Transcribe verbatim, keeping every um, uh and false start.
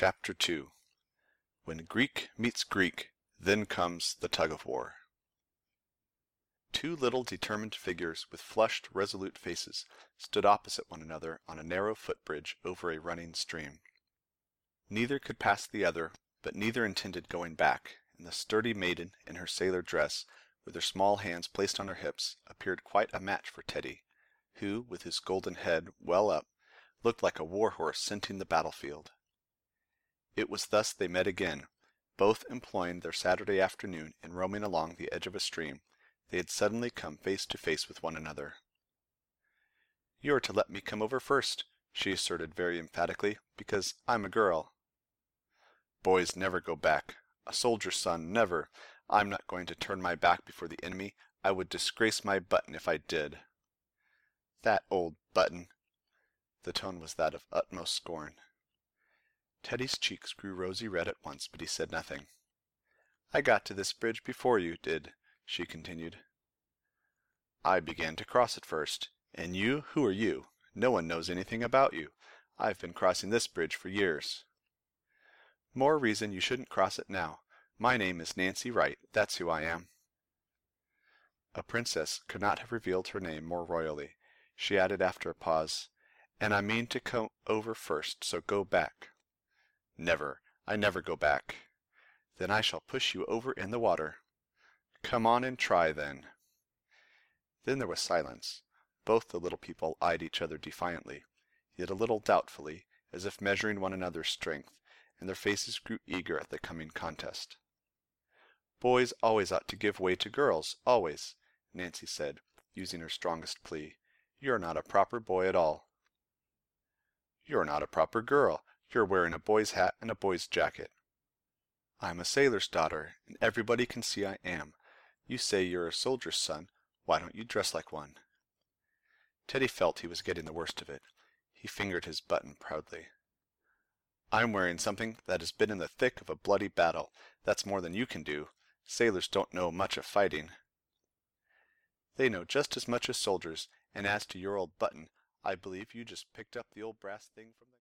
Chapter two. When Greek meets Greek, then comes the tug-of-war. Two little determined figures with flushed, resolute faces stood opposite one another on a narrow footbridge over a running stream. Neither could pass the other, but neither intended going back, and the sturdy maiden in her sailor dress, with her small hands placed on her hips, appeared quite a match for Teddy, who, with his golden head well up, looked like a war-horse scenting the battlefield. It was thus they met again, both employing their Saturday afternoon in roaming along the edge of a stream. They had suddenly come face to face with one another. "You are to let me come over first," she asserted very emphatically, "because I'm a girl." "Boys never go back. A soldier's son, never. I'm not going to turn my back before the enemy. I would disgrace my button if I did." "That old button!" The tone was that of utmost scorn. Teddy's cheeks grew rosy red at once, but he said nothing. "I got to this bridge before you did," she continued. "I began to cross it first. And you, who are you? No one knows anything about you. I've been crossing this bridge for years." "More reason you shouldn't cross it now. My name is Nancy Wright, that's who I am." A princess could not have revealed her name more royally. She added after a pause, "And I mean to come over first, so go back." "Never. I never go back." "Then I shall push you over in the water." "Come on and try, then." Then there was silence. Both the little people eyed each other defiantly, yet a little doubtfully, as if measuring one another's strength, and their faces grew eager at the coming contest. "Boys always ought to give way to girls, always," Nancy said, using her strongest plea. "You're not a proper boy at all." "You're not a proper girl. You're wearing a boy's hat and a boy's jacket." "I'm a sailor's daughter, and everybody can see I am. You say you're a soldier's son. Why don't you dress like one?" Teddy felt he was getting the worst of it. He fingered his button proudly. "I'm wearing something that has been in the thick of a bloody battle. That's more than you can do. Sailors don't know much of fighting." "They know just as much as soldiers, and as to your old button, I believe you just picked up the old brass thing from the